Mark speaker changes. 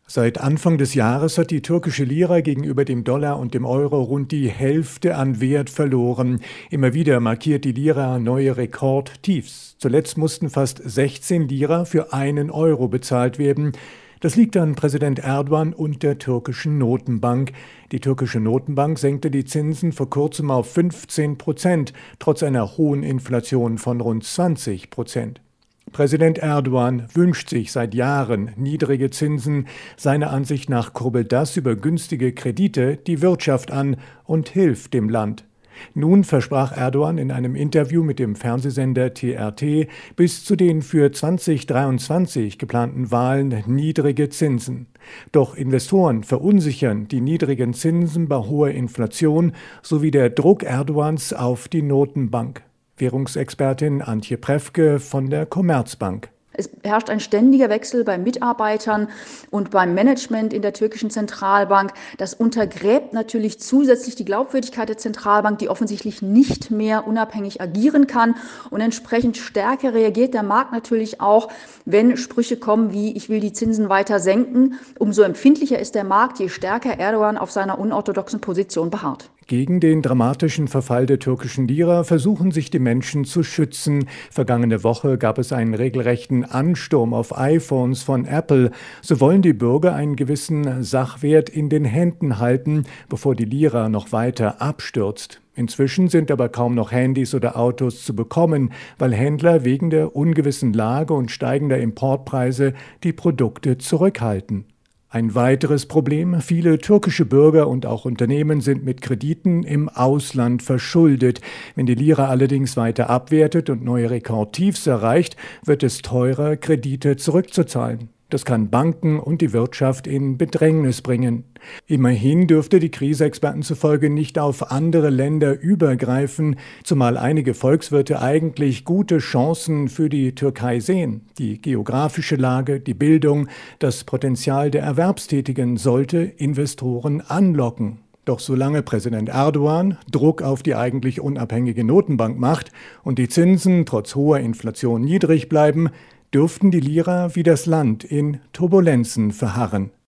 Speaker 1: Seit Anfang des Jahres hat die türkische Lira gegenüber dem Dollar und dem Euro rund die Hälfte an Wert verloren. Immer wieder markiert die Lira neue Rekordtiefs. Zuletzt mussten fast 16 Lira für 1 Euro bezahlt werden. Das liegt an Präsident Erdogan und der türkischen Notenbank. Die türkische Notenbank senkte die Zinsen vor kurzem auf 15%, trotz einer hohen Inflation von rund 20%. Präsident Erdogan wünscht sich seit Jahren niedrige Zinsen. Seiner Ansicht nach kurbelt das über günstige Kredite die Wirtschaft an und hilft dem Land. Nun versprach Erdogan in einem Interview mit dem Fernsehsender TRT bis zu den für 2023 geplanten Wahlen niedrige Zinsen. Doch Investoren verunsichern die niedrigen Zinsen bei hoher Inflation sowie der Druck Erdogans auf die Notenbank. Währungsexpertin Antje Prefke von der Commerzbank.
Speaker 2: Es herrscht ein ständiger Wechsel bei Mitarbeitern und beim Management in der türkischen Zentralbank. Das untergräbt natürlich zusätzlich die Glaubwürdigkeit der Zentralbank, die offensichtlich nicht mehr unabhängig agieren kann. Und entsprechend stärker reagiert der Markt natürlich auch, wenn Sprüche kommen wie „Ich will die Zinsen weiter senken". Umso empfindlicher ist der Markt, je stärker Erdogan auf seiner unorthodoxen Position beharrt.
Speaker 1: Gegen den dramatischen Verfall der türkischen Lira versuchen sich die Menschen zu schützen. Vergangene Woche gab es einen regelrechten Ansturm auf iPhones von Apple. So wollen die Bürger einen gewissen Sachwert in den Händen halten, bevor die Lira noch weiter abstürzt. Inzwischen sind aber kaum noch Handys oder Autos zu bekommen, weil Händler wegen der ungewissen Lage und steigender Importpreise die Produkte zurückhalten. Ein weiteres Problem: Viele türkische Bürger und auch Unternehmen sind mit Krediten im Ausland verschuldet. Wenn die Lira allerdings weiter abwertet und neue Rekordtiefs erreicht, wird es teurer, Kredite zurückzuzahlen. Das kann Banken und die Wirtschaft in Bedrängnis bringen. Immerhin dürfte die Krise Experten zufolge nicht auf andere Länder übergreifen, zumal einige Volkswirte eigentlich gute Chancen für die Türkei sehen. Die geografische Lage, die Bildung, das Potenzial der Erwerbstätigen sollte Investoren anlocken. Doch solange Präsident Erdogan Druck auf die eigentlich unabhängige Notenbank macht und die Zinsen trotz hoher Inflation niedrig bleiben, dürften die Lira wie das Land in Turbulenzen verharren.